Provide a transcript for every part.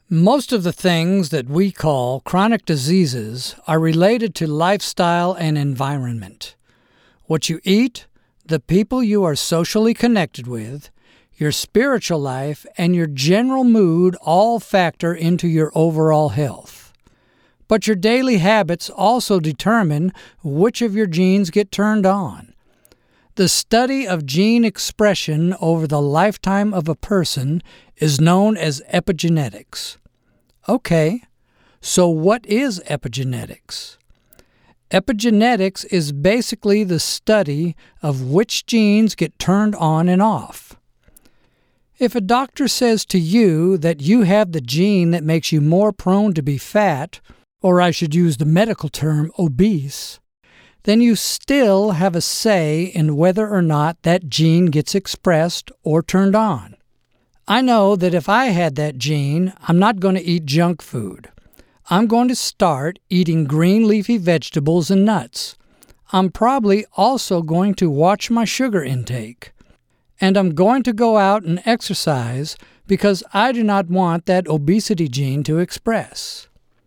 Most of the things that we call chronic diseases are related to lifestyle and environment. What you eat, the people you are socially connected with, your spiritual life, and your general mood all factor into your overall health. But your daily habits also determine which of your genes get turned on. The study of gene expression over the lifetime of a person is known as epigenetics. Okay, so what is epigenetics? Epigenetics is basically the study of which genes get turned on and off. If a doctor says to you that you have the gene that makes you more prone to be fat, or I should use the medical term obese, then you still have a say in whether or not that gene gets expressed or turned on. I know that if I had that gene, I'm not going to eat junk food. I'm going to start eating green leafy vegetables and nuts. I'm probably also going to watch my sugar intake. And I'm going to go out and exercise because I do not want that obesity gene to express.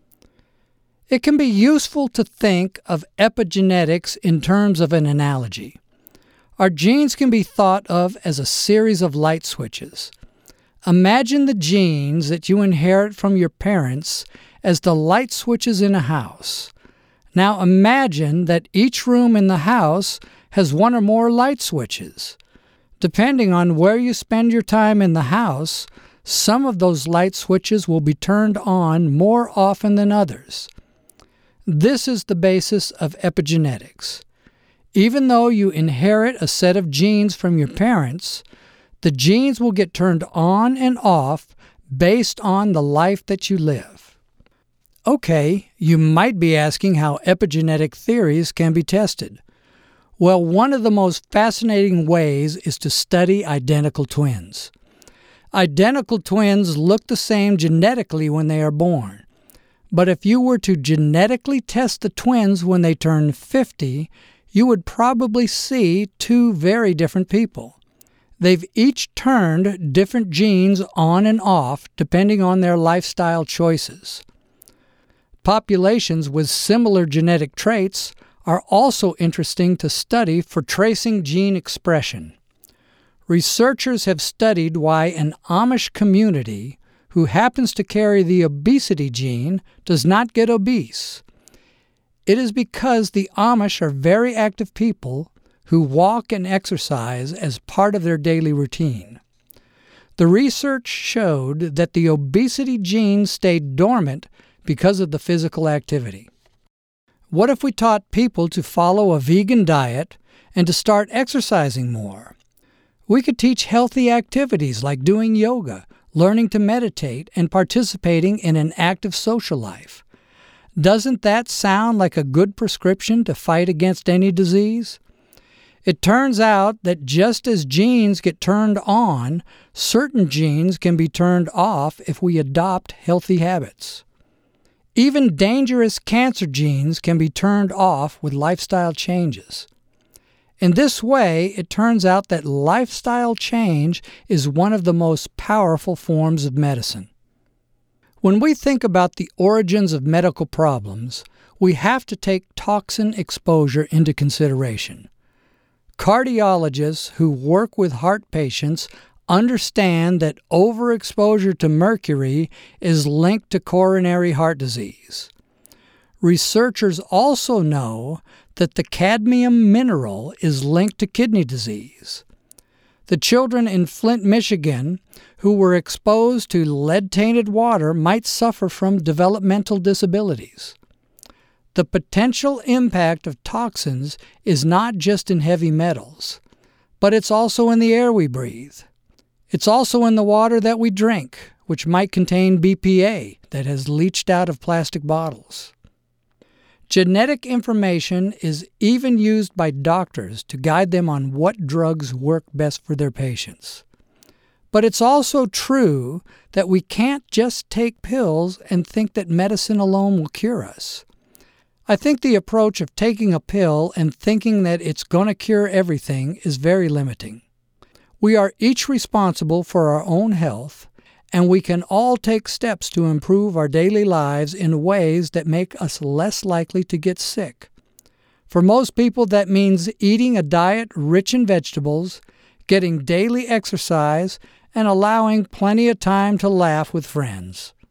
It can be useful to think of epigenetics in terms of an analogy. Our genes can be thought of as a series of light switches. Imagine the genes that you inherit from your parents as the light switches in a house. Now imagine that each room in the house has one or more light switches. Depending on where you spend your time in the house, some of those light switches will be turned on more often than others. This is the basis of epigenetics. Even though you inherit a set of genes from your parents, the genes will get turned on and off based on the life that you live. Okay, you might be asking how epigenetic theories can be tested. Well, one of the most fascinating ways is to study identical twins. Identical twins look the same genetically when they are born. But if you were to genetically test the twins when they turn 50, you would probably see two very different people. They've each turned different genes on and off depending on their lifestyle choices. Populations with similar genetic traits are also interesting to study for tracing gene expression. Researchers have studied why an Amish community who happens to carry the obesity gene does not get obese. It is because the Amish are very active people who walk and exercise as part of their daily routine. The research showed that the obesity gene stayed dormant because of the physical activity. What if we taught people to follow a vegan diet and to start exercising more? We could teach healthy activities like doing yoga, learning to meditate, and participating in an active social life. Doesn't that sound like a good prescription to fight against any disease? It turns out that just as genes get turned on, certain genes can be turned off if we adopt healthy habits. Even dangerous cancer genes can be turned off with lifestyle changes. In this way, it turns out that lifestyle change is one of the most powerful forms of medicine. When we think about the origins of medical problems, we have to take toxin exposure into consideration. Cardiologists who work with heart patients understand that overexposure to mercury is linked to coronary heart disease. Researchers also know that the cadmium mineral is linked to kidney disease. The children in Flint, Michigan, who were exposed to lead-tainted water might suffer from developmental disabilities. The potential impact of toxins is not just in heavy metals, but it's also in the air we breathe. It's also in the water that we drink, which might contain BPA that has leached out of plastic bottles. Genetic information is even used by doctors to guide them on what drugs work best for their patients. But it's also true that we can't just take pills and think that medicine alone will cure us. I think the approach of taking a pill and thinking that it's going to cure everything is very limiting. We are each responsible for our own health, and we can all take steps to improve our daily lives in ways that make us less likely to get sick. For most people, that means eating a diet rich in vegetables, getting daily exercise, and allowing plenty of time to laugh with friends.